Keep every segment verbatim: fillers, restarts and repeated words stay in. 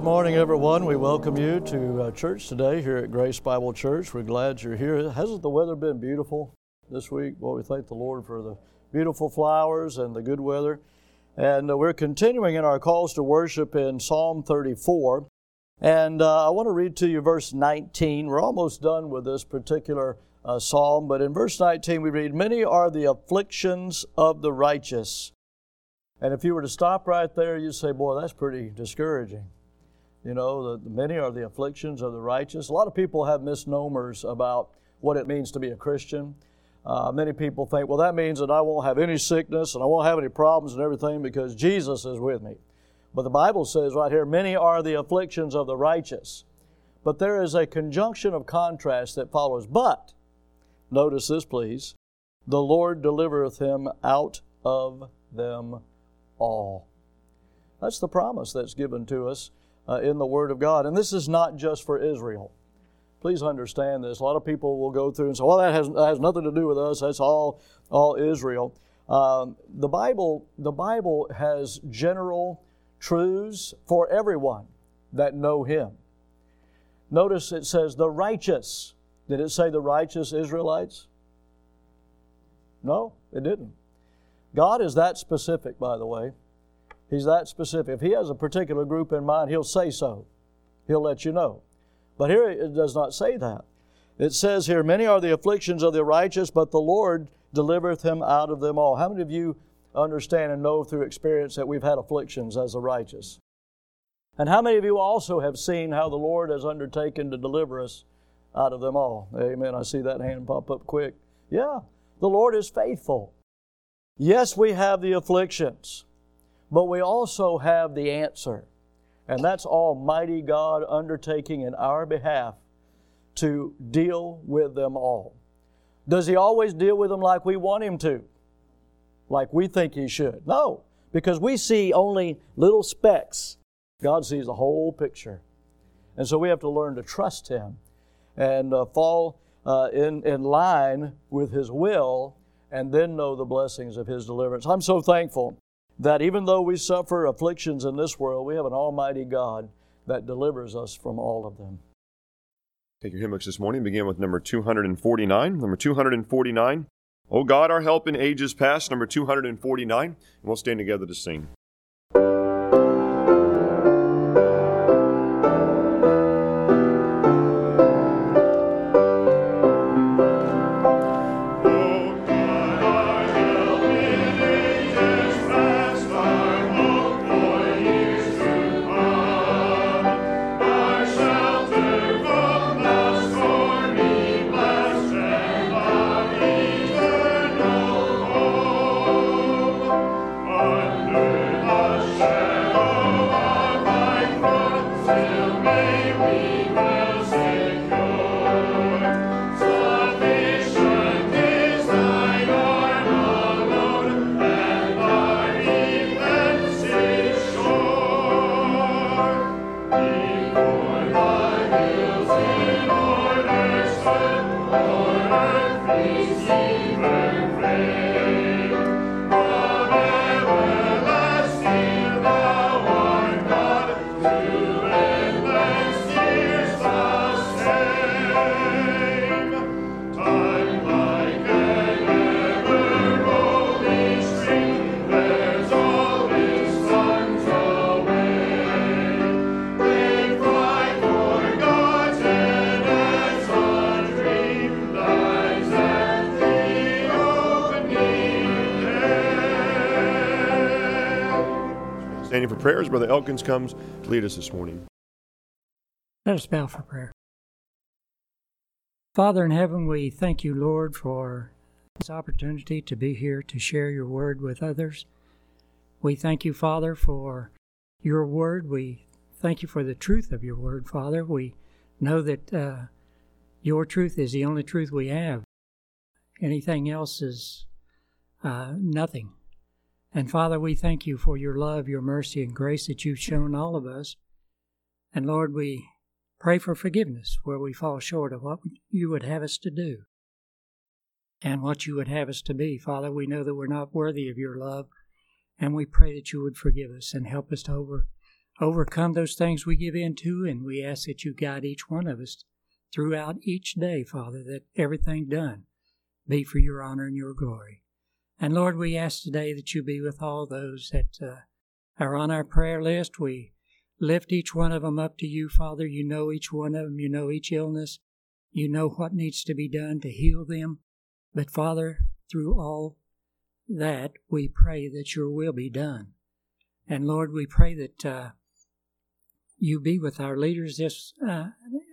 morning, everyone. We welcome you to uh, church today here at Grace Bible Church. We're glad you're here. Hasn't the weather been beautiful this week? Well, we thank the Lord for the beautiful flowers and the good weather. And uh, we're continuing in our calls to worship in Psalm thirty-four. And uh, I want to read to you verse nineteen. We're almost done with this particular uh, psalm, but in verse nineteen we read, "Many are the afflictions of the righteous." And if you were to stop right there, you'd say, boy, that's pretty discouraging. You know, the, the many are the afflictions of the righteous. A lot of people have misnomers about what it means to be a Christian. Uh, many people think, well, that means that I won't have any sickness and I won't have any problems and everything because Jesus is with me. But the Bible says right here, many are the afflictions of the righteous. But there is a conjunction of contrast that follows. But, notice this please, the Lord delivereth him out of them all. That's the promise that's given to us uh, in the Word of God. And this is not just for Israel. Please understand this. A lot of people will go through and say, well, that has, that has nothing to do with us. That's all, all Israel. Um, the Bible, the Bible has general truths for everyone that know Him. Notice it says the righteous. Did it say the righteous Israelites? No, it didn't. God is that specific, by the way. He's that specific. If He has a particular group in mind, He'll say so. He'll let you know. But here it does not say that. It says here, many are the afflictions of the righteous, but the Lord delivereth him out of them all. How many of you understand and know through experience that we've had afflictions as the righteous? And how many of you also have seen how the Lord has undertaken to deliver us out of them all? Amen. I see that hand pop up quick. Yeah, the Lord is faithful. Yes, we have the afflictions, but we also have the answer. And that's Almighty God undertaking in our behalf to deal with them all. Does He always deal with them like we want Him to? Like we think He should? No, because we see only little specks. God sees the whole picture. And so we have to learn to trust Him and uh, fall uh, in, in line with His will and then know the blessings of His deliverance. I'm so thankful that even though we suffer afflictions in this world, we have an Almighty God that delivers us from all of them. Take your hymn books this morning. Begin with number two forty-nine. Number two forty-nine, O God, our help in ages past. Number two forty-nine. And we'll stand together to sing. Standing for prayers, Brother Elkins comes to lead us this morning. Let us bow for prayer. Father in heaven, we thank you, Lord, for this opportunity to be here to share your word with others. We thank you, Father, for your word. We thank you for the truth of your word, Father. We know that uh, your truth is the only truth we have. Anything else is uh, nothing. And Father, we thank you for your love, your mercy, and grace that you've shown all of us. And Lord, we pray for forgiveness where we fall short of what you would have us to do and what you would have us to be. Father, we know that we're not worthy of your love, and we pray that you would forgive us and help us to over, overcome those things we give in to, and we ask that you guide each one of us throughout each day, Father, that everything done be for your honor and your glory. And Lord, we ask today that you be with all those that uh, are on our prayer list. We lift each one of them up to you, Father. You know each one of them. You know each illness. You know what needs to be done to heal them. But Father, through all that, we pray that your will be done. And Lord, we pray that uh, you be with our leaders this uh,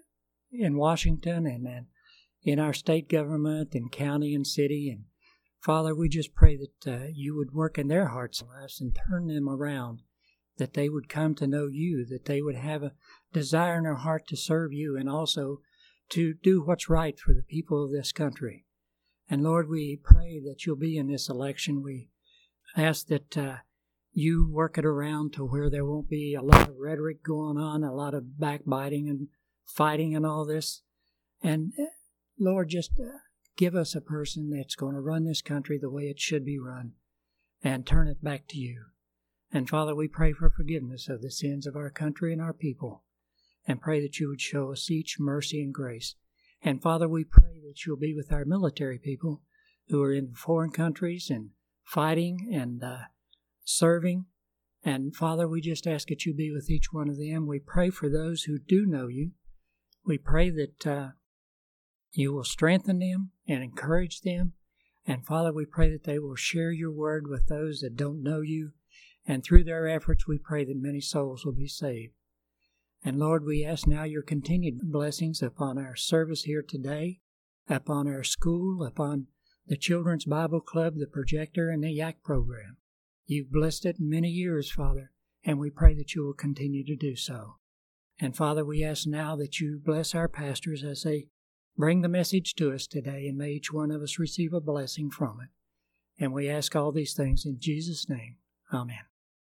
in Washington and, and in our state government and county and city. And Father, we just pray that uh, you would work in their hearts and lives and turn them around, that they would come to know you, that they would have a desire in their heart to serve you and also to do what's right for the people of this country. And Lord, we pray that you'll be in this election. We ask that uh, you work it around to where there won't be a lot of rhetoric going on, a lot of backbiting and fighting and all this. And uh, Lord, just uh, give us a person that's going to run this country the way it should be run and turn it back to you. And Father, we pray for forgiveness of the sins of our country and our people, and pray that you would show us each mercy and grace. And Father, we pray that you'll be with our military people who are in foreign countries and fighting and uh, serving. And Father, we just ask that you be with each one of them. We pray for those who do know you. We pray that uh, you will strengthen them and encourage them. And Father, we pray that they will share your word with those that don't know you. And through their efforts, we pray that many souls will be saved. And Lord, we ask now your continued blessings upon our service here today, upon our school, upon the Children's Bible Club, the projector, and the Y A C program. You've blessed it many years, Father, and we pray that you will continue to do so. And Father, we ask now that you bless our pastors as they bring the message to us today, and may each one of us receive a blessing from it. And we ask all these things in Jesus' name. Amen.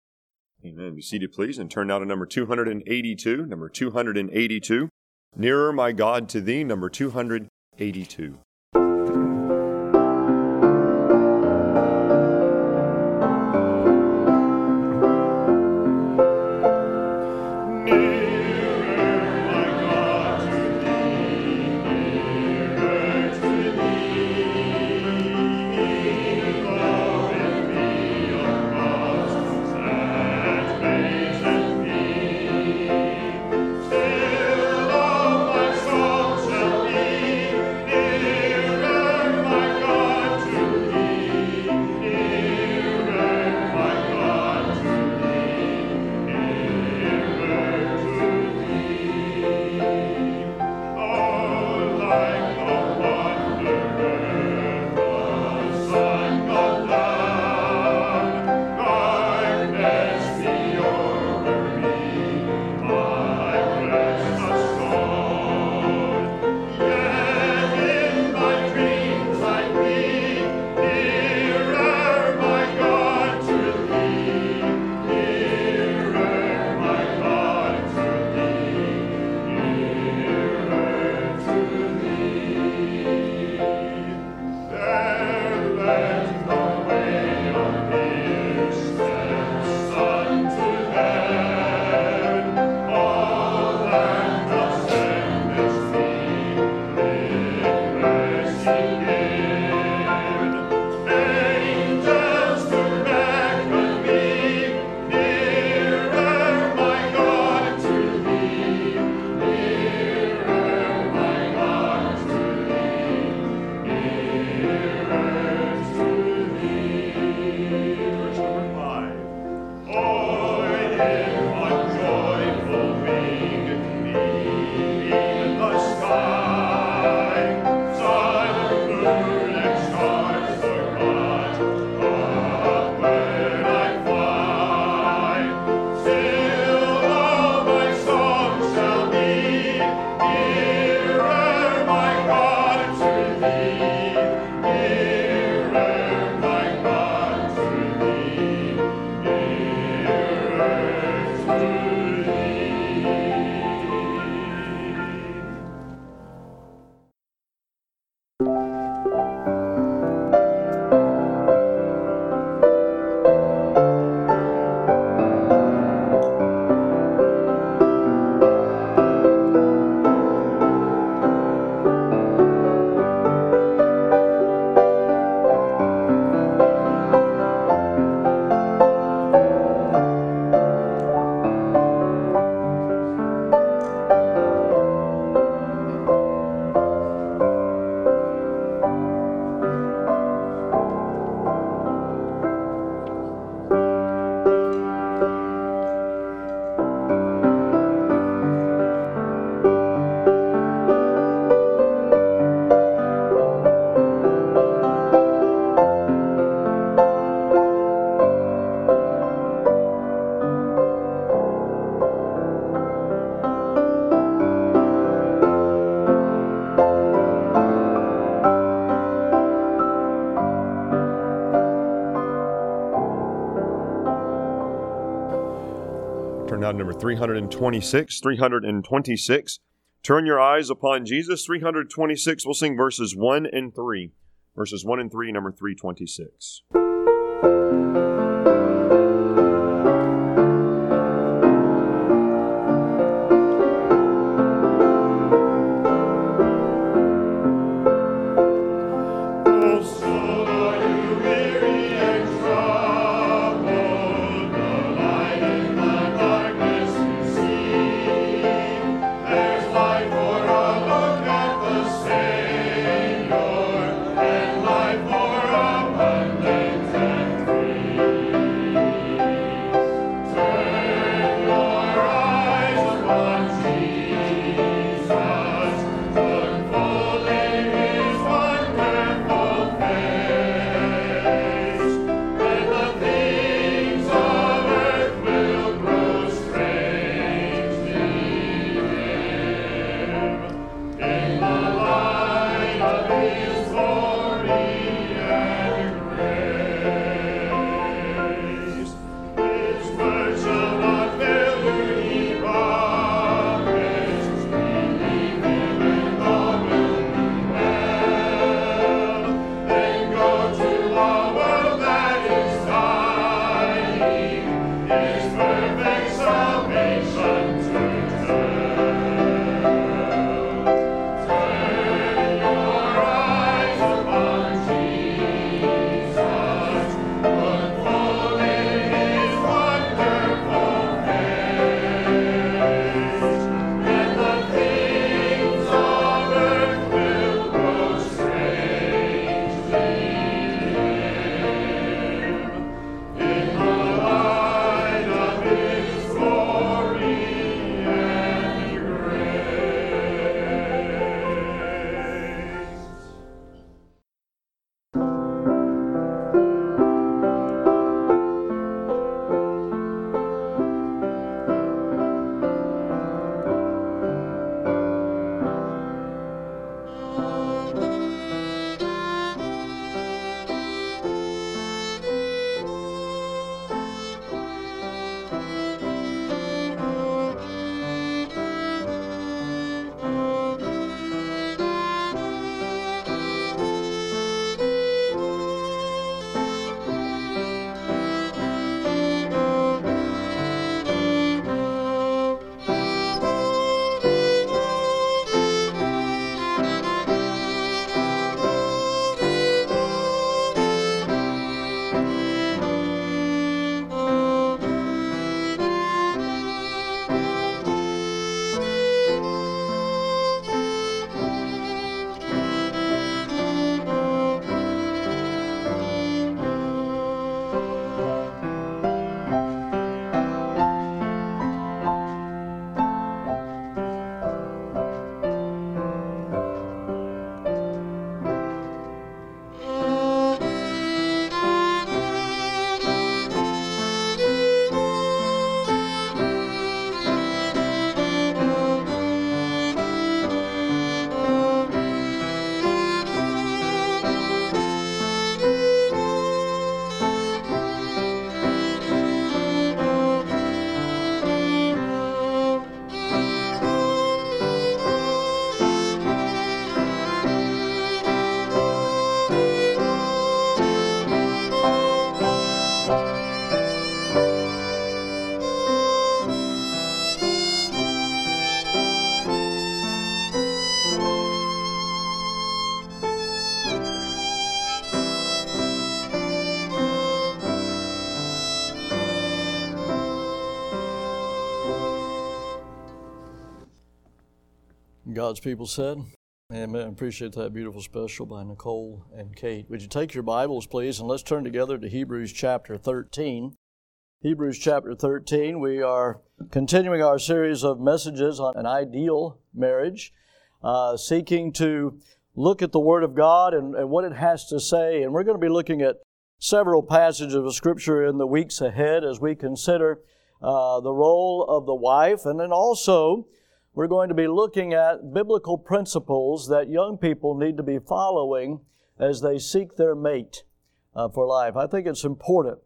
Amen. Be seated, please, and turn now to number two hundred eighty-two. Number two hundred eighty-two. Nearer, my God, to thee. Number two hundred eighty-two. Till all my soul shall be Turn now to number three hundred twenty-six. three hundred twenty-six. Turn your eyes upon Jesus. three hundred twenty-six. We'll sing verses one and three. Verses one and three, number three twenty-six. God's people said, amen. Appreciate that beautiful special by Nicole and Kate. Would you take your Bibles, please, and let's turn together to Hebrews chapter thirteen. Hebrews chapter thirteen, we are continuing our series of messages on an ideal marriage, uh, seeking to look at the Word of God and, and what it has to say. And we're going to be looking at several passages of Scripture in the weeks ahead as we consider uh, the role of the wife. And then also, we're going to be looking at biblical principles that young people need to be following as they seek their mate uh, for life. I think it's important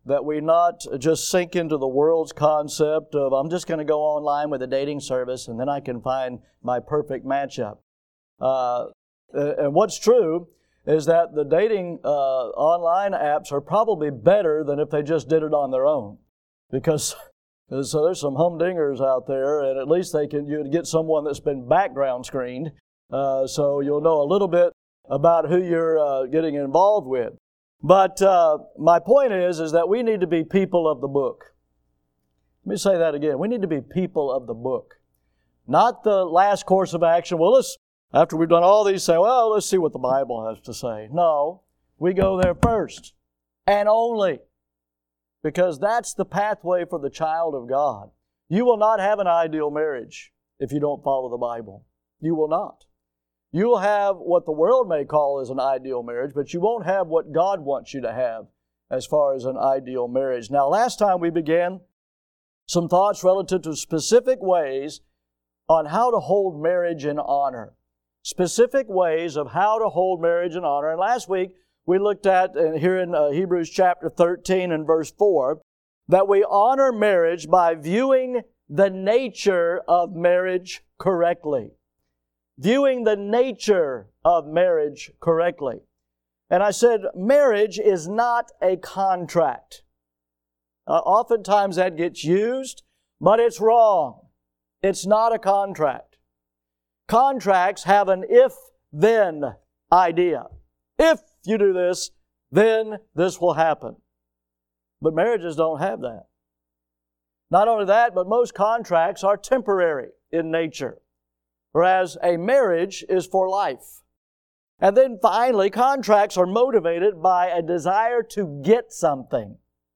that we not just sink into the world's concept of, I'm just going to go online with a dating service and then I can find my perfect matchup. Uh, and what's true is that the dating uh, online apps are probably better than if they just did it on their own. Because so there's some humdingers out there, and at least they can you get someone that's been background screened, uh, so you'll know a little bit about who you're uh, getting involved with. But uh, my point is, is that we need to be people of the book. Let me say that again. We need to be people of the book. Not the last course of action. Well, let's, after we've done all these, say, well, let's see what the Bible has to say. No, we go there first and only, because that's the pathway for the child of God. You will not have an ideal marriage if you don't follow the Bible. You will not. You'll have what the world may call as an ideal marriage, but you won't have what God wants you to have as far as an ideal marriage. Now, last time we began some thoughts relative to specific ways on how to hold marriage in honor. Specific ways of how to hold marriage in honor. And last week, we looked at, and here in uh, Hebrews chapter thirteen and verse four, that we honor marriage by viewing the nature of marriage correctly. Viewing the nature of marriage correctly. And I said, marriage is not a contract. Uh, oftentimes that gets used, but it's wrong. It's not a contract. Contracts have an if-then idea. If you do this, then this will happen. But marriages don't have that. Not only that, but most contracts are temporary in nature, whereas a marriage is for life. And then finally, contracts are motivated by a desire to get something.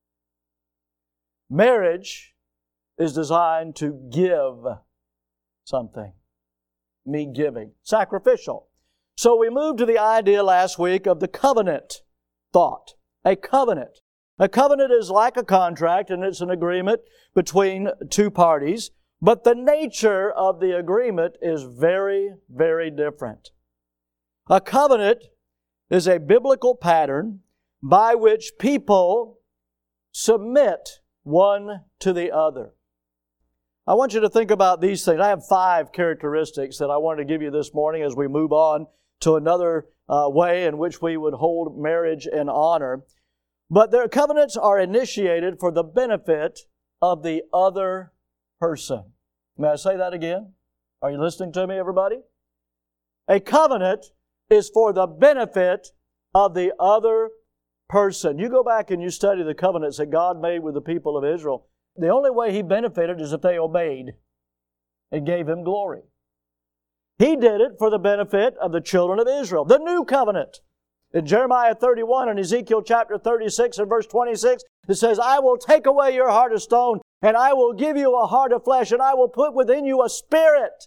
Marriage is designed to give something. Me giving. Sacrificial. So we moved to the idea last week of the covenant thought. A covenant. A covenant is like a contract, and it's an agreement between two parties. But the nature of the agreement is very, very different. A covenant is a biblical pattern by which people submit one to the other. I want you to think about these things. I have five characteristics that I want to give you this morning as we move on to another uh, way in which we would hold marriage in honor. But their covenants are initiated for the benefit of the other person. May I say that again? Are you listening to me, everybody? A covenant is for the benefit of the other person. You go back and you study the covenants that God made with the people of Israel. The only way He benefited is if they obeyed and gave Him glory. He did it for the benefit of the children of Israel. The new covenant. In Jeremiah thirty-one and Ezekiel chapter thirty-six and verse twenty-six, it says, I will take away your heart of stone, and I will give you a heart of flesh, and I will put within you a spirit.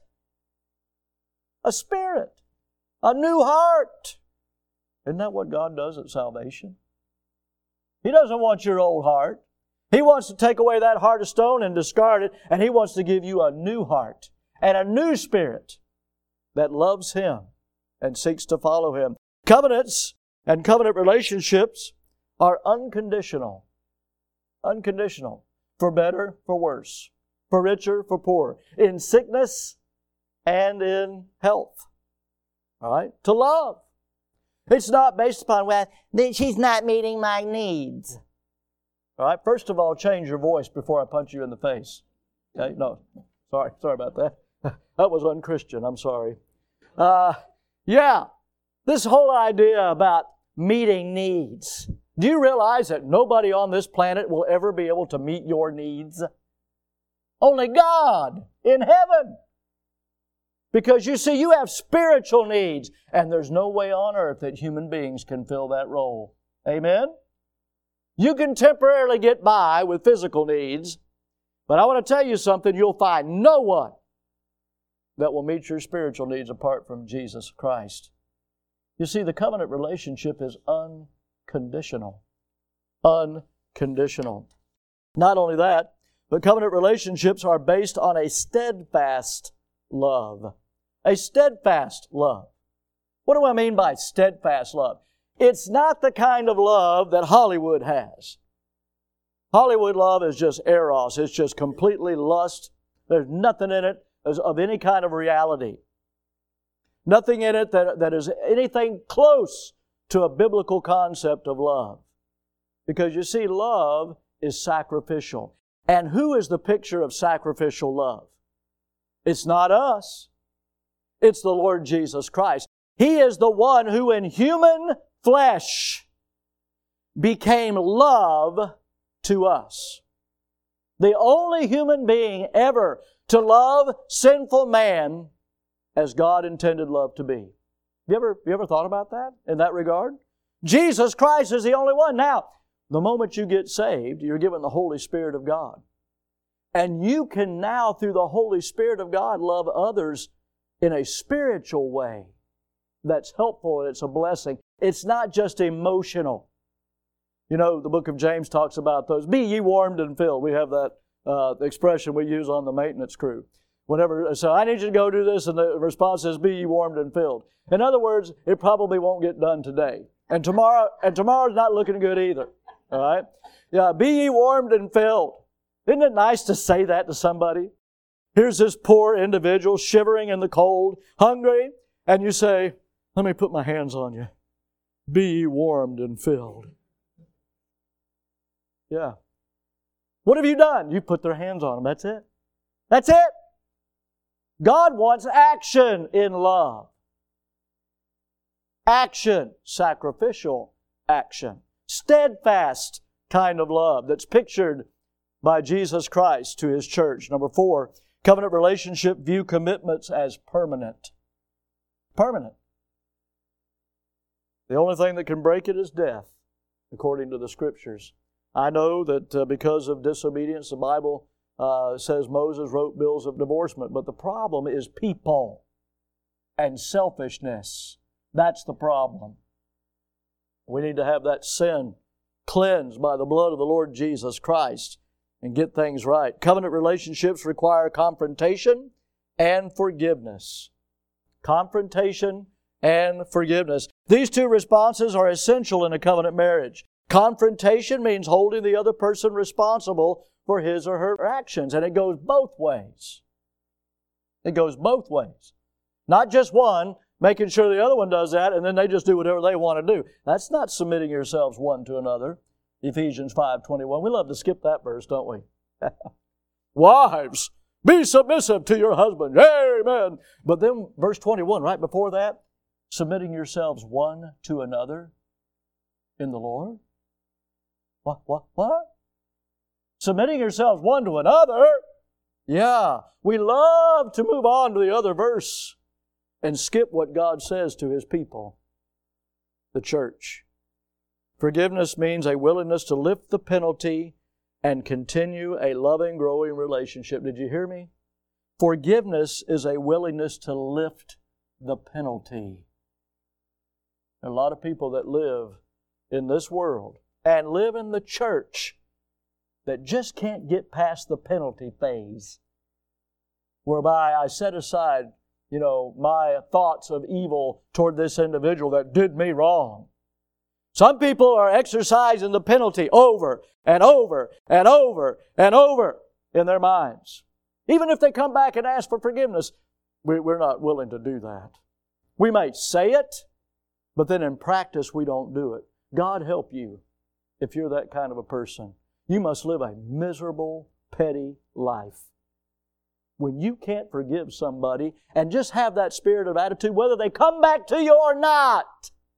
A spirit. A new heart. Isn't that what God does at salvation? He doesn't want your old heart. He wants to take away that heart of stone and discard it, and He wants to give you a new heart and a new spirit that loves Him and seeks to follow Him. Covenants and covenant relationships are unconditional. Unconditional. For better, for worse. For richer, for poorer. In sickness and in health. All right? To love. It's not based upon, well, she's not meeting my needs. All right? First of all, change your voice before I punch you in the face. Okay? No. Sorry. Sorry about that. That was unchristian. I'm sorry. Uh, yeah. This whole idea about meeting needs. Do you realize that nobody on this planet will ever be able to meet your needs? Only God in heaven. Because you see, you have spiritual needs, and there's no way on earth that human beings can fill that role. Amen? You can temporarily get by with physical needs, but I want to tell you something, you'll find no one that will meet your spiritual needs apart from Jesus Christ. You see, the covenant relationship is unconditional. Unconditional. Not only that, but covenant relationships are based on a steadfast love. A steadfast love. What do I mean by steadfast love? It's not the kind of love that Hollywood has. Hollywood love is just eros. It's just completely lust. There's nothing in it of any kind of reality. Nothing in it that, that is anything close to a biblical concept of love. Because you see, love is sacrificial. And who is the picture of sacrificial love? It's not us. It's the Lord Jesus Christ. He is the one who in human flesh became love to us. The only human being ever to love sinful man as God intended love to be. You ever, you ever thought about that in that regard? Jesus Christ is the only one. Now, the moment you get saved, you're given the Holy Spirit of God. And you can now, through the Holy Spirit of God, love others in a spiritual way that's helpful and it's a blessing. It's not just emotional. You know, the book of James talks about those. Be ye warmed and filled. We have that uh, expression we use on the maintenance crew. Whenever, so I need you to go do this, and the response is, be ye warmed and filled. In other words, it probably won't get done today. And tomorrow, and tomorrow's not looking good either. All right? Yeah, be ye warmed and filled. Isn't it nice to say that to somebody? Here's this poor individual shivering in the cold, hungry, and you say, let me put my hands on you. Be ye warmed and filled. Yeah. What have you done? You put their hands on them. That's it. That's it. God wants action in love. Action, sacrificial action. Steadfast kind of love that's pictured by Jesus Christ to His church. Number four, covenant relationship view commitments as permanent. Permanent. The only thing that can break it is death, according to the Scriptures. I know that uh, because of disobedience, the Bible uh, says Moses wrote bills of divorcement. But the problem is people and selfishness. That's the problem. We need to have that sin cleansed by the blood of the Lord Jesus Christ and get things right. Covenant relationships require confrontation and forgiveness. Confrontation and forgiveness. These two responses are essential in a covenant marriage. Confrontation means holding the other person responsible for his or her actions, and it goes both ways. It goes both ways. Not just one, making sure the other one does that, and then they just do whatever they want to do. That's not submitting yourselves one to another. Ephesians five twenty-one. We love to skip that verse, don't we? Wives, be submissive to your husband. Amen. But then verse twenty-one, right before that, submitting yourselves one to another in the Lord. What, what, what? Submitting yourselves one to another? Yeah, we love to move on to the other verse and skip what God says to His people, the church. Forgiveness means a willingness to lift the penalty and continue a loving, growing relationship. Did you hear me? Forgiveness is a willingness to lift the penalty. There are a lot of people that live in this world and live in the church that just can't get past the penalty phase, whereby I set aside, you know, my thoughts of evil toward this individual that did me wrong. Some people are exercising the penalty over and over and over and over in their minds. Even if they come back and ask for forgiveness, we're not willing to do that. We might say it, but then in practice we don't do it. God help you if you're that kind of a person. You must live a miserable, petty life. When you can't forgive somebody and just have that spirit of attitude, whether they come back to you or not.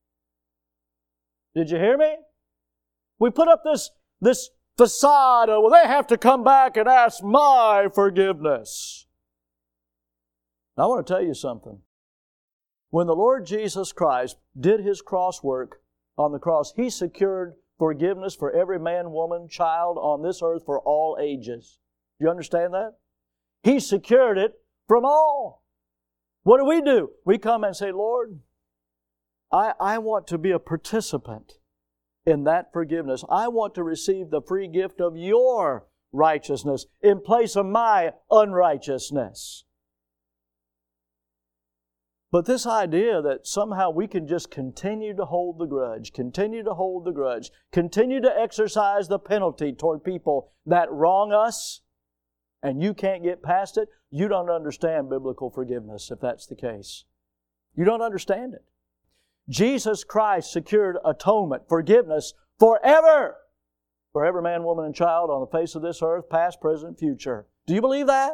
Did you hear me? We put up this, this facade of, well, they have to come back and ask my forgiveness. Now, I want to tell you something. When the Lord Jesus Christ did His cross work on the cross, He secured forgiveness for every man, woman, child on this earth for all ages. Do you understand that? He secured it from all. What do we do? We come and say, Lord, I, I want to be a participant in that forgiveness. I want to receive the free gift of your righteousness in place of my unrighteousness. But this idea that somehow we can just continue to hold the grudge, continue to hold the grudge, continue to exercise the penalty toward people that wrong us, and you can't get past it, you don't understand biblical forgiveness if that's the case. You don't understand it. Jesus Christ secured atonement, forgiveness, forever. For every man, woman, and child on the face of this earth, past, present, future. Do you believe that?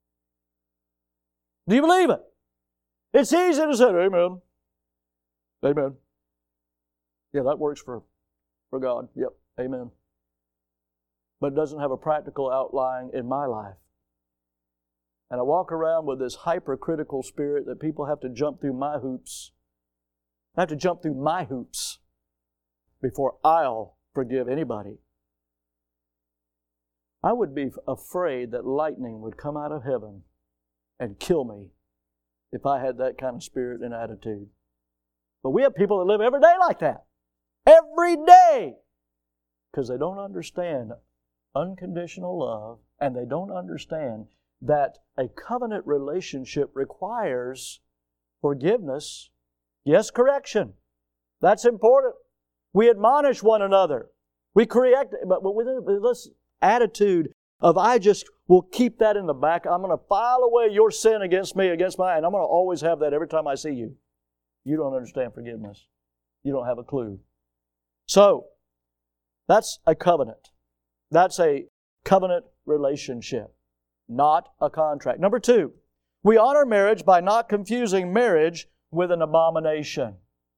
Do you believe it? It's easy to say, amen. Amen. Yeah, that works for, for God. Yep, amen. But it doesn't have a practical outline in my life. And I walk around with this hypercritical spirit that people have to jump through my hoops. I have to jump through my hoops before I'll forgive anybody. I would be afraid that lightning would come out of heaven and kill me if I had that kind of spirit and attitude. But we have people that live every day like that. Every day! Because they don't understand unconditional love, and they don't understand that a covenant relationship requires forgiveness. Yes, correction. That's important. We admonish one another. We correct, but with this attitude of I just will keep that in the back. I'm going to file away your sin against me, against mine, and I'm going to always have that every time I see you. You don't understand forgiveness. You don't have a clue. So, that's a covenant. That's a covenant relationship, not a contract. Number two, we honor marriage by not confusing marriage with an abomination.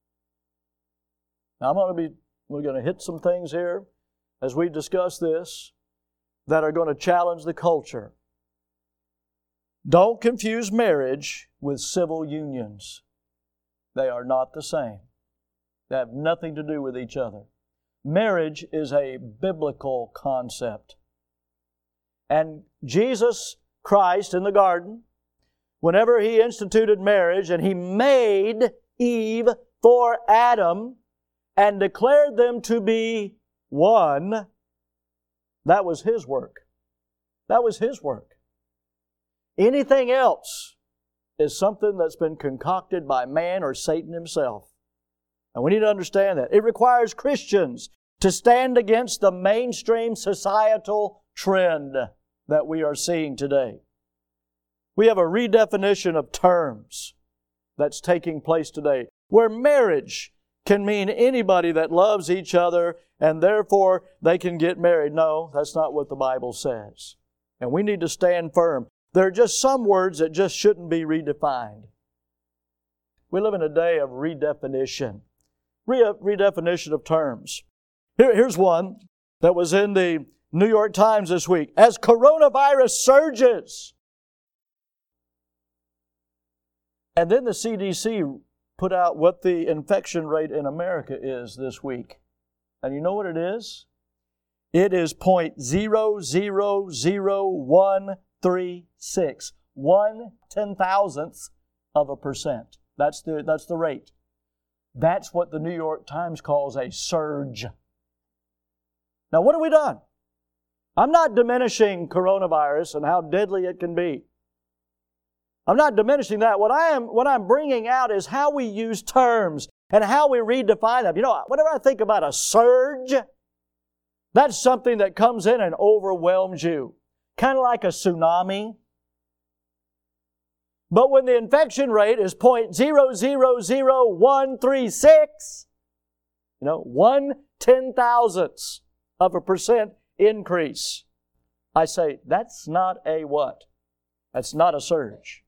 Now, I'm going to be, we're going to hit some things here as we discuss this that are going to challenge the culture. Don't confuse marriage with civil unions. They are not the same. They have nothing to do with each other. Marriage is a biblical concept. And Jesus Christ in the garden, whenever He instituted marriage and He made Eve for Adam and declared them to be one, that was His work. That was His work. Anything else is something that's been concocted by man or Satan himself. And we need to understand that. It requires Christians to stand against the mainstream societal trend that we are seeing today. We have a redefinition of terms that's taking place today, where marriage can mean anybody that loves each other and therefore they can get married. No, that's not what the Bible says. And we need to stand firm. There are just some words that just shouldn't be redefined. We live in a day of redefinition. Re- redefinition of terms. Here, here's one that was in the New York Times this week. As coronavirus surges. And then the C D C put out what the infection rate in America is this week. And you know what it is? It is zero point zero zero zero one three six. One ten thousandth of a percent. That's the, that's the rate. That's what the New York Times calls a surge. Now, what have we done? I'm not diminishing coronavirus and how deadly it can be. I'm not diminishing that. What I am, what I'm bringing out is how we use terms and how we redefine them. You know, whenever I think about a surge, that's something that comes in and overwhelms you. Kind of like a tsunami. But when the infection rate is zero point zero zero zero one three six, you know, one ten thousandths of a percent increase, I say, that's not a what? That's not a surge.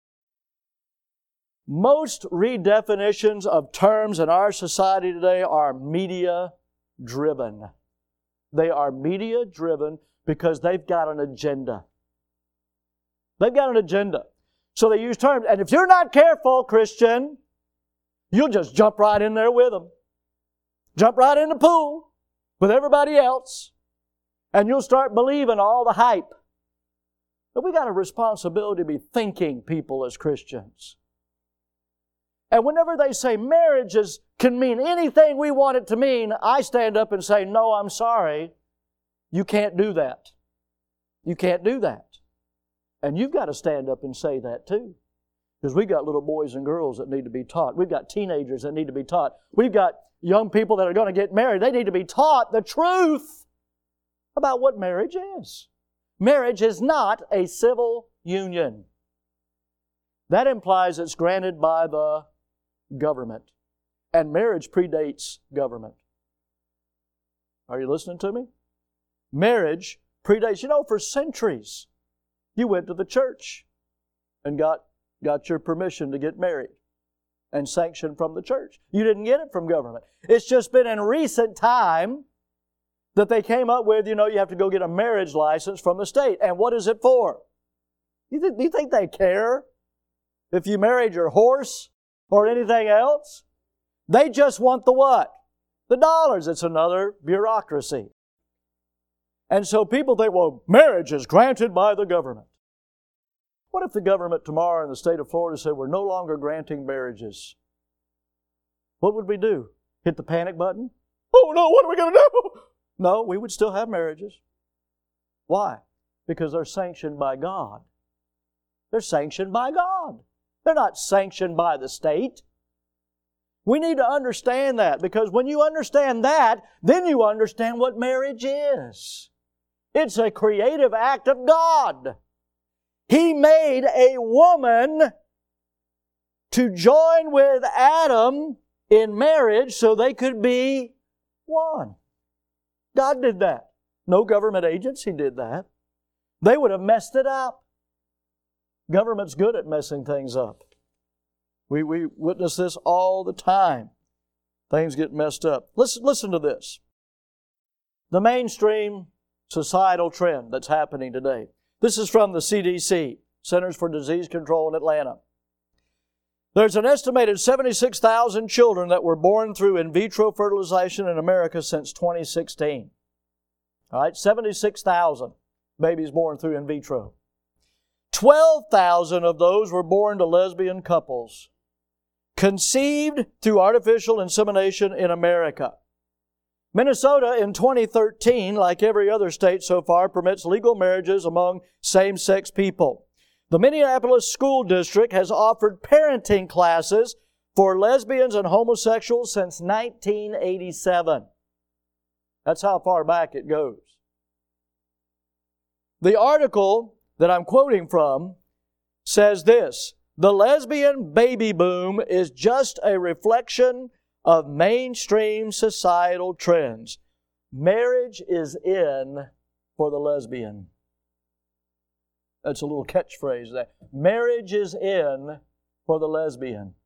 Most redefinitions of terms in our society today are media-driven. They are media-driven because they've got an agenda. They've got an agenda. So they use terms. And if you're not careful, Christian, you'll just jump right in there with them. Jump right in the pool with everybody else. And you'll start believing all the hype. But we got a responsibility to be thinking people as Christians. And whenever they say marriages can mean anything we want it to mean, I stand up and say, no, I'm sorry. You can't do that. You can't do that. And you've got to stand up and say that too. Because we've got little boys and girls that need to be taught. We've got teenagers that need to be taught. We've got young people that are going to get married. They need to be taught the truth about what marriage is. Marriage is not a civil union. That implies it's granted by the government. And marriage predates government. Are you listening to me? Marriage predates. You know, for centuries, you went to the church and got, got your permission to get married and sanctioned from the church. You didn't get it from government. It's just been in recent time that they came up with, you know, you have to go get a marriage license from the state. And what is it for? You th- do you think they care if you married your horse or anything else? They just want the what? The dollars. It's another bureaucracy. And so people think, well, marriage is granted by the government. What if the government tomorrow in the state of Florida said we're no longer granting marriages? What would we do? Hit the panic button? Oh no, what are we going to do? No, we would still have marriages. Why? Because they're sanctioned by God. They're sanctioned by God. They're not sanctioned by the state. We need to understand that, because when you understand that, then you understand what marriage is. It's a creative act of God. He made a woman to join with Adam in marriage so they could be one. God did that. No government agency did that. They would have messed it up. Government's good at messing things up. We, we witness this all the time. Things get messed up. Listen, listen to this. The mainstream societal trend that's happening today. This is from the C D C, Centers for Disease Control in Atlanta. There's an estimated seventy-six thousand children that were born through in vitro fertilization in America since twenty sixteen. All right, seventy-six thousand babies born through in vitro. twelve thousand of those were born to lesbian couples, conceived through artificial insemination in America. Minnesota in twenty thirteen, like every other state so far, permits legal marriages among same-sex people. The Minneapolis School District has offered parenting classes for lesbians and homosexuals since nineteen eighty-seven. That's how far back it goes. The article that I'm quoting from says this: the lesbian baby boom is just a reflection of mainstream societal trends. Marriage is in for the lesbian. That's a little catchphrase there. Marriage is in for the lesbian.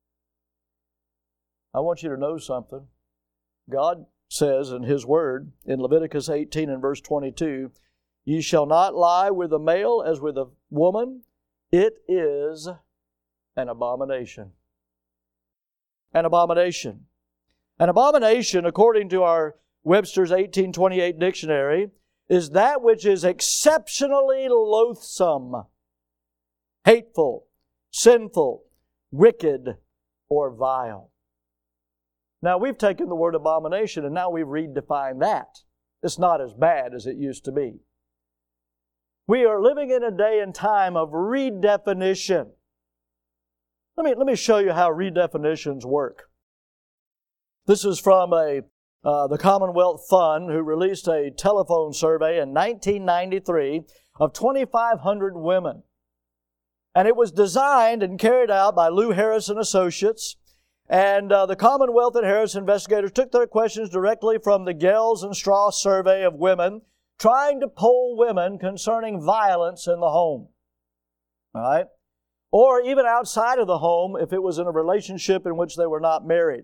I want you to know something. God says in His Word, in Leviticus eighteen and verse twenty-two, "Ye shall not lie with a male as with a woman. It is an abomination." An abomination. An abomination, according to our Webster's eighteen twenty-eight dictionary, is that which is exceptionally loathsome, hateful, sinful, wicked, or vile. Now, we've taken the word abomination and now we've redefined that. It's not as bad as it used to be. We are living in a day and time of redefinition. Let me, let me show you how redefinitions work. This is from a uh, the Commonwealth Fund, who released a telephone survey in nineteen ninety-three of twenty-five hundred women. And it was designed and carried out by Lou Harris and Associates. And uh, the Commonwealth and Harris investigators took their questions directly from the Gales and Strauss survey of women, trying to poll women concerning violence in the home. All right? Or even outside of the home if it was in a relationship in which they were not married.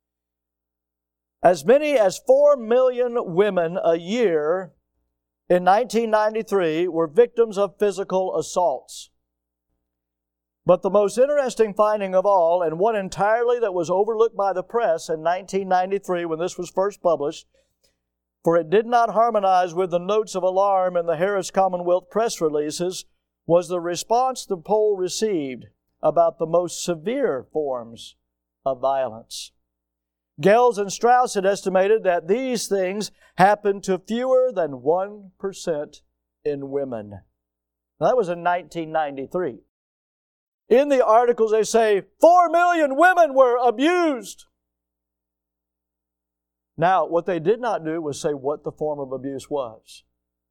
As many as four million women a year in nineteen ninety-three were victims of physical assaults. But the most interesting finding of all, and one entirely that was overlooked by the press in nineteen ninety-three when this was first published, for it did not harmonize with the notes of alarm in the Harris Commonwealth press releases, was the response the poll received about the most severe forms of violence. Gales and Strauss had estimated that these things happened to fewer than one percent in women. Now, that was in nineteen ninety-three. In the articles they say four million women were abused. Now, what they did not do was say what the form of abuse was.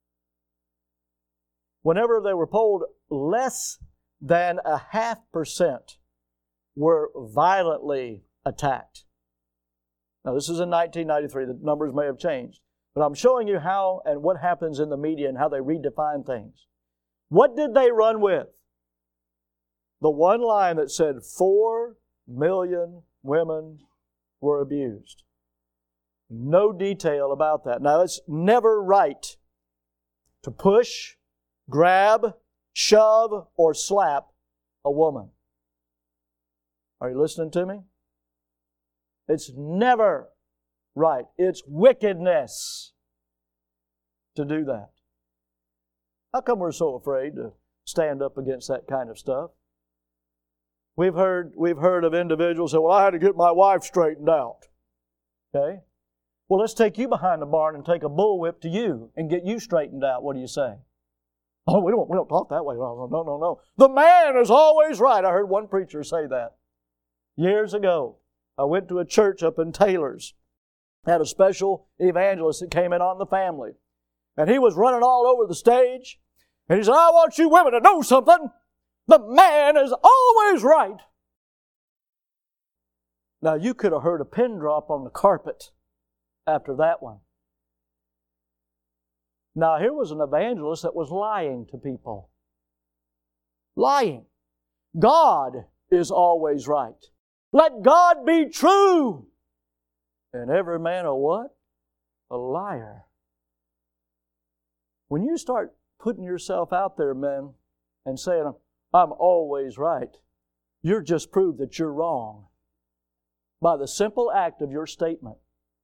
Whenever they were polled, less than a half percent were violently attacked. Now, this is in nineteen ninety-three. The numbers may have changed. But I'm showing you how and what happens in the media and how they redefine things. What did they run with? The one line that said four million women were abused. No detail about that. Now, it's never right to push, grab, shove, or slap a woman. Are you listening to me? It's never right. It's wickedness to do that. How come we're so afraid to stand up against that kind of stuff? We've heard, we've heard of individuals say, well, I had to get my wife straightened out. Okay? Well, let's take you behind the barn and take a bullwhip to you and get you straightened out. What do you say? Oh, we don't, we don't talk that way. No, no, no, no. The man is always right. I heard one preacher say that years ago. I went to a church up in Taylor's. Had a special evangelist that came in on the family. And he was running all over the stage. And he said, I want you women to know something. The man is always right. Now, you could have heard a pin drop on the carpet after that one. Now, here was an evangelist that was lying to people. Lying. God is always right. Let God be true. And every man a what? A liar. When you start putting yourself out there, men, and saying, I'm always right, you're just proved that you're wrong by the simple act of your statement.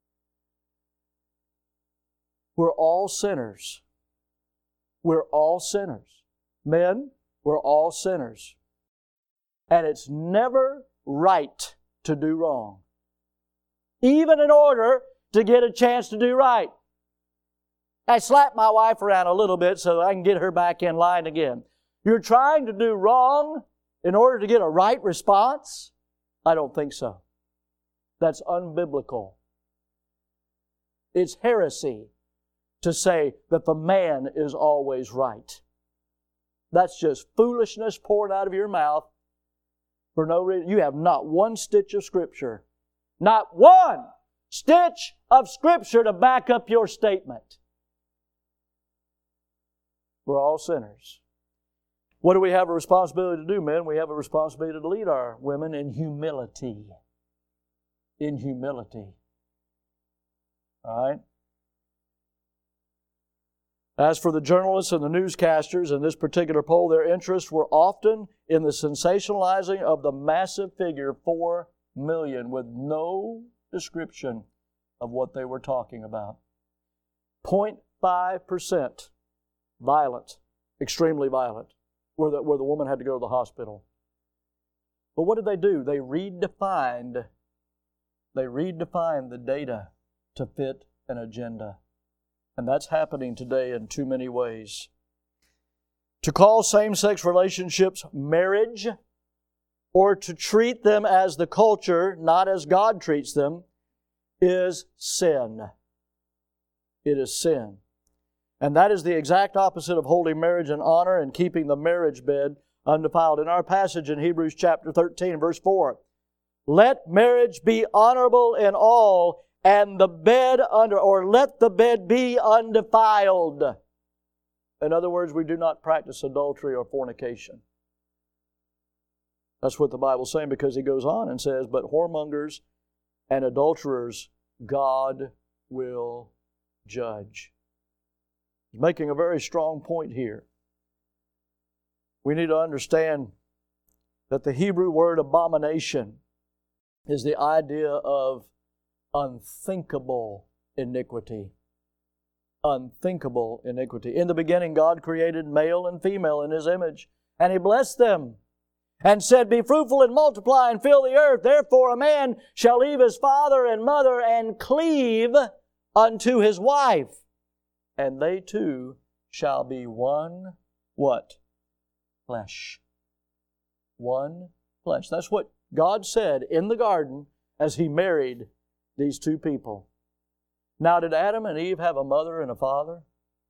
We're all sinners. We're all sinners. Men, we're all sinners. And it's never right to do wrong, even in order to get a chance to do right. I slap my wife around a little bit so I can get her back in line again. You're trying to do wrong in order to get a right response? I don't think so. That's unbiblical. It's heresy to say that the man is always right. That's just foolishness poured out of your mouth for no reason. You have not one stitch of Scripture. Not one stitch of Scripture to back up your statement. We're all sinners. What do we have a responsibility to do, men? We have a responsibility to lead our women in humility. In humility. All right? As for the journalists and the newscasters in this particular poll, their interests were often in the sensationalizing of the massive figure four million with no description of what they were talking about. zero point five percent violent, extremely violent, where the, where the woman had to go to the hospital. But what did they do? They redefined, they redefined the data to fit an agenda. And that's happening today in too many ways. To call same-sex relationships marriage, or to treat them as the culture, not as God treats them, is sin. It is sin. And that is the exact opposite of holding marriage in honor and keeping the marriage bed undefiled. In our passage in Hebrews chapter thirteen, verse four, let marriage be honorable in all, and the bed under, or let the bed be undefiled. In other words, we do not practice adultery or fornication. That's what the Bible's saying, because he goes on and says, but whoremongers and adulterers God will judge. He's making a very strong point here. We need to understand that the Hebrew word abomination is the idea of unthinkable iniquity. Unthinkable iniquity. In the beginning, God created male and female in His image, and He blessed them and said, be fruitful and multiply and fill the earth. Therefore a man shall leave his father and mother and cleave unto his wife, and they two shall be one, what? Flesh. one flesh. That's what God said in the garden as He married these two people. Now, did Adam and Eve have a mother and a father?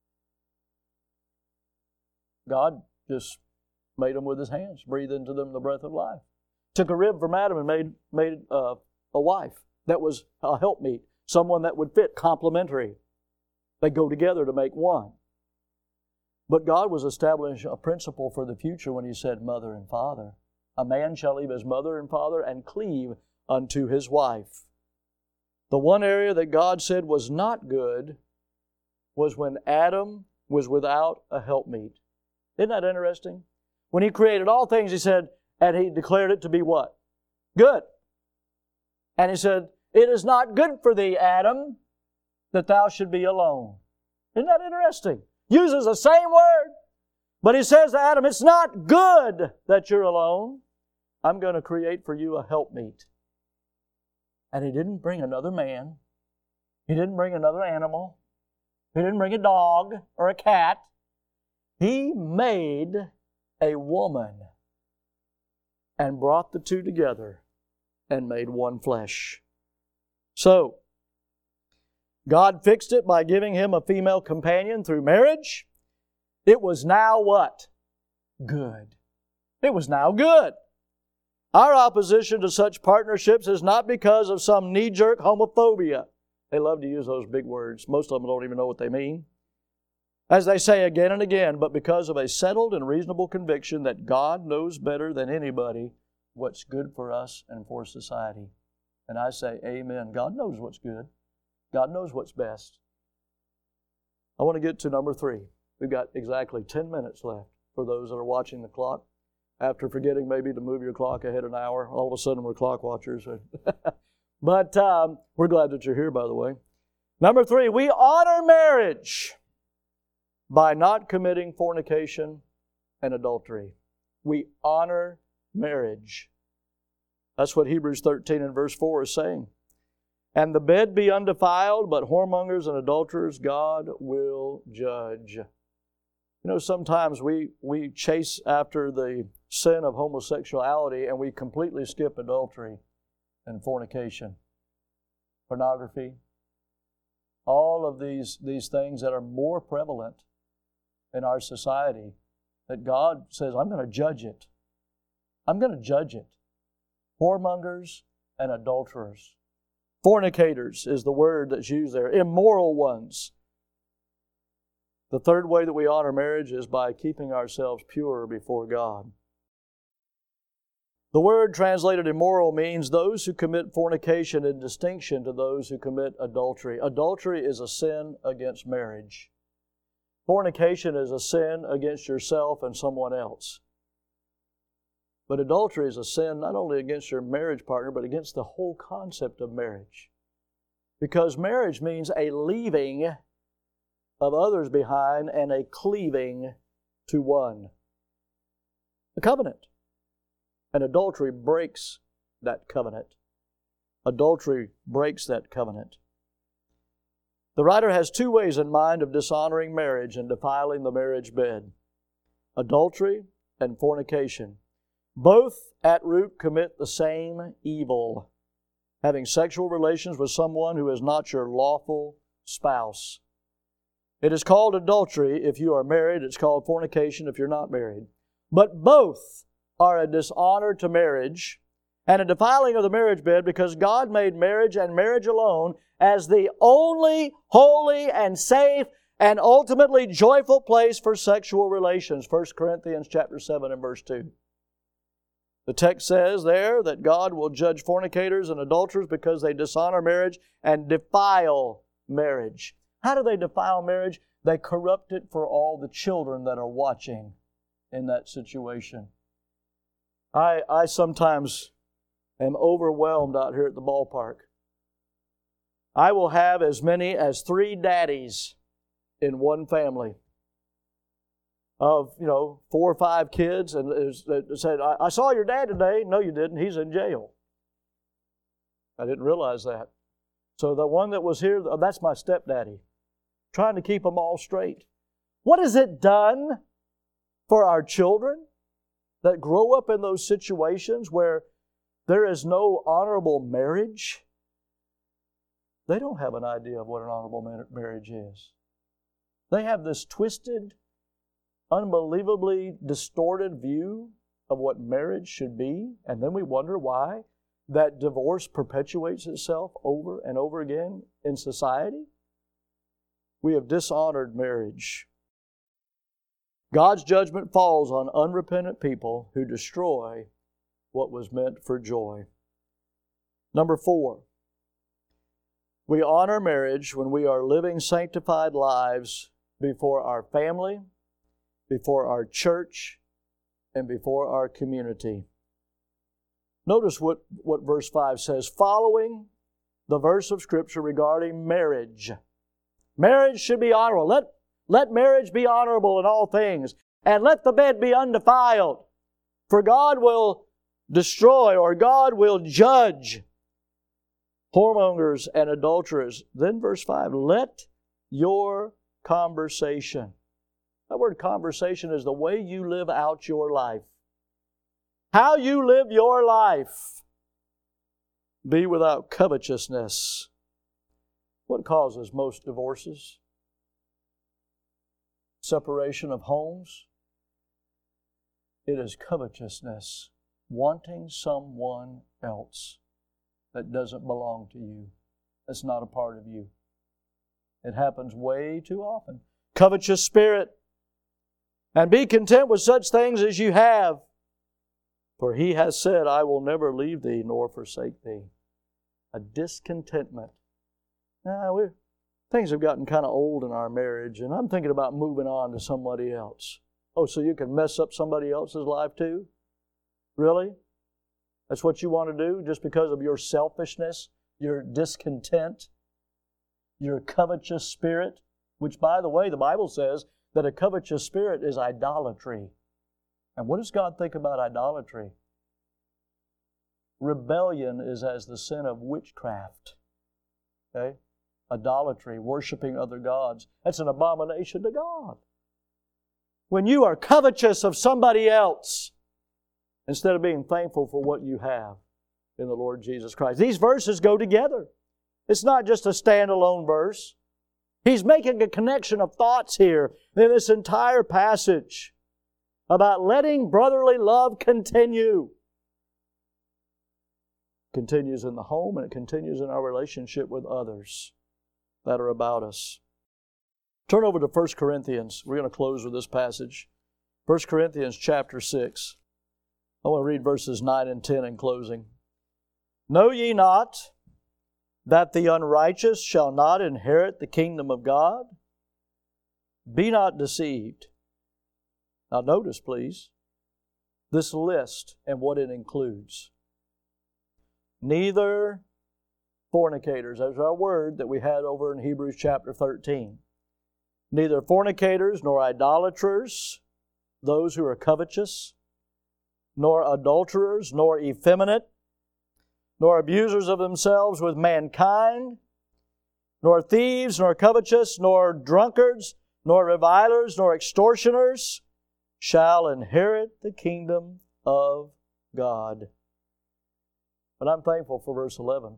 God just made them with His hands, breathed into them the breath of life. Took a rib from Adam and made, made uh, a wife that was a helpmeet, someone that would fit, complementary. They go together to make one. But God was establishing a principle for the future when He said mother and father. A man shall leave his mother and father and cleave unto his wife. The one area that God said was not good was when Adam was without a helpmeet. Isn't that interesting? When He created all things, He said, and He declared it to be what? Good. And He said, it is not good for thee, Adam, that thou should be alone. Isn't that interesting? Uses the same word, but He says to Adam, it's not good that you're alone. I'm going to create for you a helpmeet. And He didn't bring another man. He didn't bring another animal. He didn't bring a dog or a cat. He made a woman and brought the two together and made one flesh. So, God fixed it by giving him a female companion through marriage. It was now what? Good. It was now good. Our opposition to such partnerships is not because of some knee-jerk homophobia. They love to use those big words. Most of them don't even know what they mean. As they say again and again, but because of a settled and reasonable conviction that God knows better than anybody what's good for us and for society. And I say, amen. God knows what's good. God knows what's best. I want to get to number three. We've got exactly ten minutes left for those that are watching the clock. After forgetting maybe to move your clock ahead an hour, all of a sudden we're clock watchers. But um, we're glad that you're here, by the way. Number three, we honor marriage by not committing fornication and adultery. We honor marriage. That's what Hebrews thirteen and verse four is saying. And the bed be undefiled, but whoremongers and adulterers God will judge. You know, sometimes we, we chase after the sin of homosexuality and we completely skip adultery and fornication, pornography, all of these, these things that are more prevalent in our society that God says, I'm going to judge it. I'm going to judge it. Whoremongers and adulterers. Fornicators is the word that's used there. Immoral ones. The third way that we honor marriage is by keeping ourselves pure before God. The word translated immoral means those who commit fornication in distinction to those who commit adultery. Adultery is a sin against marriage. Fornication is a sin against yourself and someone else. But adultery is a sin not only against your marriage partner, but against the whole concept of marriage. Because marriage means a leaving of others behind and a cleaving to one. A covenant. And adultery breaks that covenant. Adultery breaks that covenant. The writer has two ways in mind of dishonoring marriage and defiling the marriage bed. Adultery and fornication. Both at root commit the same evil. Having sexual relations with someone who is not your lawful spouse. It is called adultery if you are married. It's called fornication if you're not married. But both are a dishonor to marriage and a defiling of the marriage bed because God made marriage and marriage alone as the only holy and safe and ultimately joyful place for sexual relations. First Corinthians chapter seven and verse two. The text says there that God will judge fornicators and adulterers because they dishonor marriage and defile marriage. How do they defile marriage? They corrupt it for all the children that are watching in that situation. I, I sometimes am overwhelmed out here at the ballpark. I will have as many as three daddies in one family of, you know, four or five kids, and it said, I, I saw your dad today. No, you didn't. He's in jail. I didn't realize that. So the one that was here, that's my stepdaddy. Trying to keep them all straight. What has it done for our children? that grow up in those situations where there is no honorable marriage, they don't have an idea of what an honorable marriage is. They have this twisted, unbelievably distorted view of what marriage should be, and then we wonder why that divorce perpetuates itself over and over again in society. We have dishonored marriage. God's judgment falls on unrepentant people who destroy what was meant for joy. Number four, we honor marriage when we are living sanctified lives before our family, before our church, and before our community. Notice what, what verse five says, following the verse of Scripture regarding marriage. Marriage should be honorable. Let, let marriage be honorable in all things, and let the bed be undefiled. For God will destroy, or God will judge, whoremongers and adulterers. Then verse five, let your conversation. That word conversation is the way you live out your life. How you live your life. Be without covetousness. What causes most divorces? Separation of homes. It is covetousness, wanting someone else that doesn't belong to you, that's not a part of you. It happens way too often. Covetous spirit. And be content with such things as you have. For He has said, I will never leave thee nor forsake thee. A discontentment. Now, we're, things have gotten kind of old in our marriage, and I'm thinking about moving on to somebody else. Oh, so you can mess up somebody else's life too? Really? That's what you want to do just because of your selfishness, your discontent, your covetous spirit? Which, by the way, the Bible says that a covetous spirit is idolatry. And what does God think about idolatry? Rebellion is as the sin of witchcraft. Okay? Idolatry, worshiping other gods. That's an abomination to God. When you are covetous of somebody else, instead of being thankful for what you have in the Lord Jesus Christ. These verses go together. It's not just a standalone verse. He's making a connection of thoughts here in this entire passage about letting brotherly love continue. It continues in the home, and it continues in our relationship with others that are about us. Turn over to First Corinthians. We're going to close with this passage. First Corinthians chapter six. I want to read verses nine and ten in closing. Know ye not that the unrighteous shall not inherit the kingdom of God? Be not deceived. Now notice, please, this list and what it includes. Neither fornicators, that's our word that we had over in Hebrews chapter thirteen. Neither fornicators, nor idolaters, those who are covetous, nor adulterers, nor effeminate, nor abusers of themselves with mankind, nor thieves, nor covetous, nor drunkards, nor revilers, nor extortioners shall inherit the kingdom of God. But I'm thankful for verse eleven.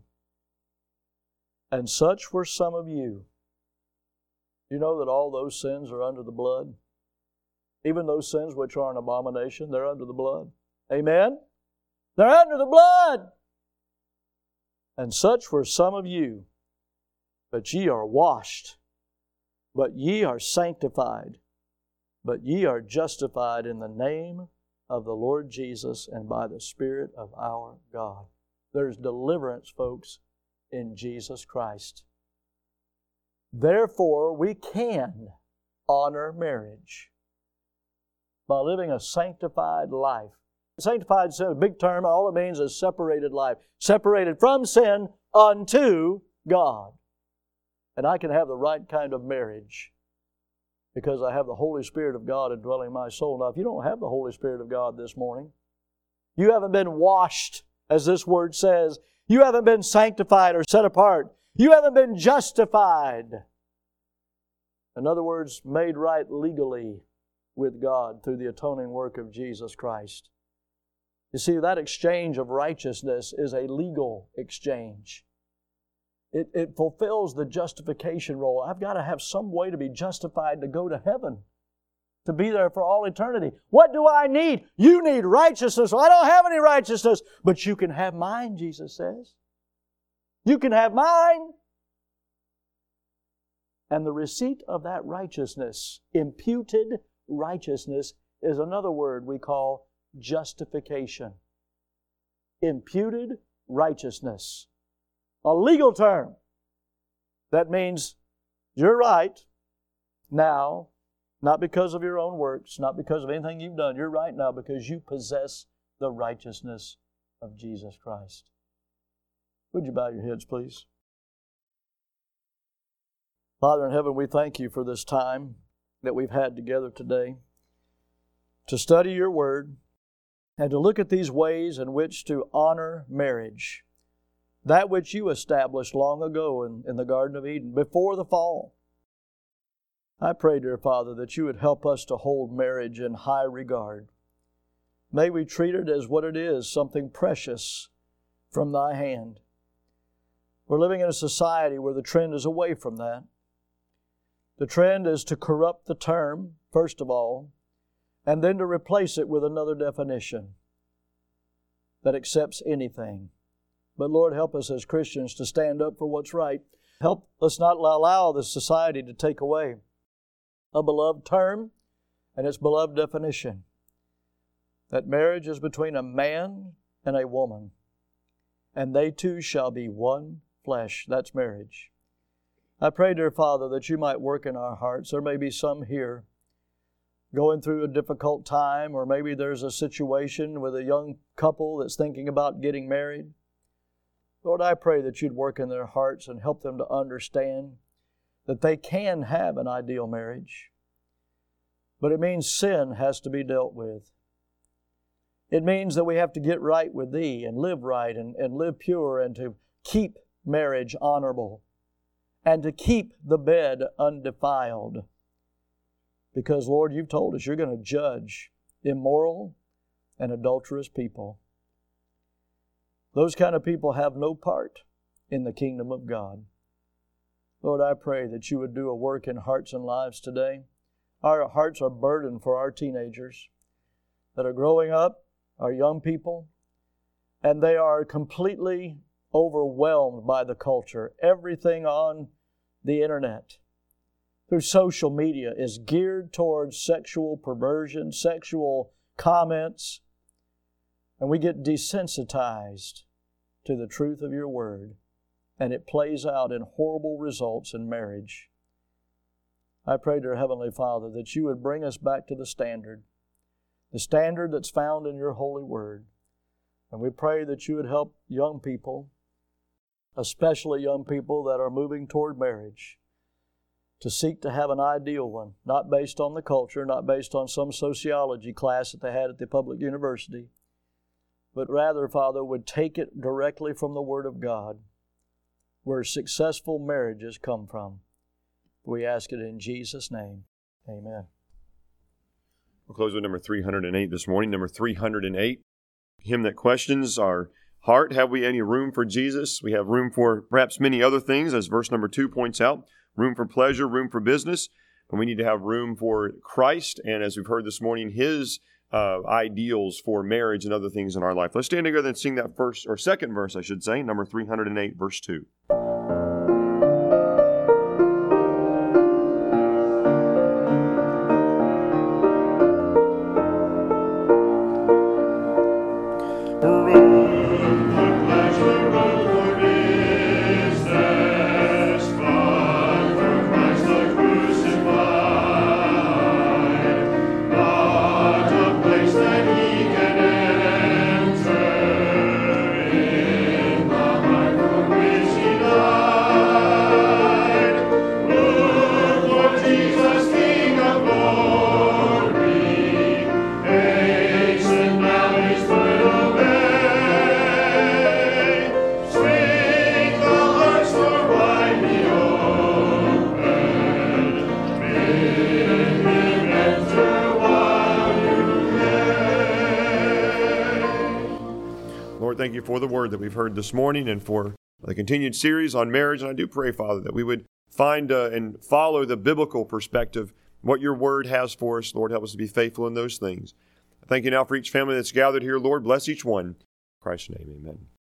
And such were some of you. You know that all those sins are under the blood? Even those sins which are an abomination, they're under the blood. Amen? They're under the blood. And such were some of you. But ye are washed. But ye are sanctified. But ye are justified in the name of the Lord Jesus and by the Spirit of our God. There's deliverance, folks, in Jesus Christ. Therefore, we can honor marriage by living a sanctified life. Sanctified is a big term. All it means is separated life. Separated from sin unto God. And I can have the right kind of marriage because I have the Holy Spirit of God indwelling my soul. Now, if you don't have the Holy Spirit of God this morning, you haven't been washed, as this word says. You haven't been sanctified or set apart. You haven't been justified. In other words, made right legally with God through the atoning work of Jesus Christ. You see, that exchange of righteousness is a legal exchange. It, it fulfills the justification role. I've got to have some way to be justified to go to heaven, to be there for all eternity. What do I need? You need righteousness. Well, I don't have any righteousness, but you can have mine, Jesus says. You can have mine. And the receipt of that righteousness, imputed righteousness, is another word we call justification. Imputed righteousness. A legal term. That means you're right now, not because of your own works, not because of anything you've done. You're right now because you possess the righteousness of Jesus Christ. Would you bow your heads, please? Father in heaven, we thank You for this time that we've had together today to study Your Word and to look at these ways in which to honor marriage, that which You established long ago in, in the Garden of Eden, before the fall. I pray, dear Father, that You would help us to hold marriage in high regard. May we treat it as what it is, something precious from Thy hand. We're living in a society where the trend is away from that. The trend is to corrupt the term, first of all, and then to replace it with another definition that accepts anything. But Lord, help us as Christians to stand up for what's right. Help us not allow the society to take away a beloved term and its beloved definition, that marriage is between a man and a woman, and they two shall be one flesh. That's marriage. I pray, dear Father, that You might work in our hearts. There may be some here going through a difficult time, or maybe there's a situation with a young couple that's thinking about getting married. Lord, I pray that You'd work in their hearts and help them to understand that they can have an ideal marriage. But it means sin has to be dealt with. It means that we have to get right with Thee and live right and, and live pure and to keep marriage honorable and to keep the bed undefiled. Because, Lord, You've told us You're going to judge immoral and adulterous people. Those kind of people have no part in the kingdom of God. Lord, I pray that You would do a work in hearts and lives today. Our hearts are burdened for our teenagers that are growing up, our young people, and they are completely overwhelmed by the culture. Everything on the internet, through social media, is geared towards sexual perversion, sexual comments, and we get desensitized to the truth of Your Word, and it plays out in horrible results in marriage. I pray, dear Heavenly Father, that You would bring us back to the standard, the standard that's found in Your holy Word. And we pray that You would help young people, especially young people that are moving toward marriage, to seek to have an ideal one, not based on the culture, not based on some sociology class that they had at the public university, but rather, Father, would take it directly from the Word of God, where successful marriages come from. We ask it in Jesus' name. Amen. We'll close with number three hundred eight this morning. Number three hundred eight, hymn that questions our heart. Have we any room for Jesus? We have room for perhaps many other things, as verse number two points out. Room for pleasure, room for business. And we need to have room for Christ, and as we've heard this morning, His uh, ideals for marriage and other things in our life. Let's stand together and sing that first, or second verse, I should say, number three hundred eight, verse two. He thank you for the word that we've heard this morning and for the continued series on marriage. And I do pray, Father, that we would find uh, and follow the biblical perspective, what your word has for us. Lord, help us to be faithful in those things. Thank you now for each family that's gathered here. Lord, bless each one. In Christ's name, amen.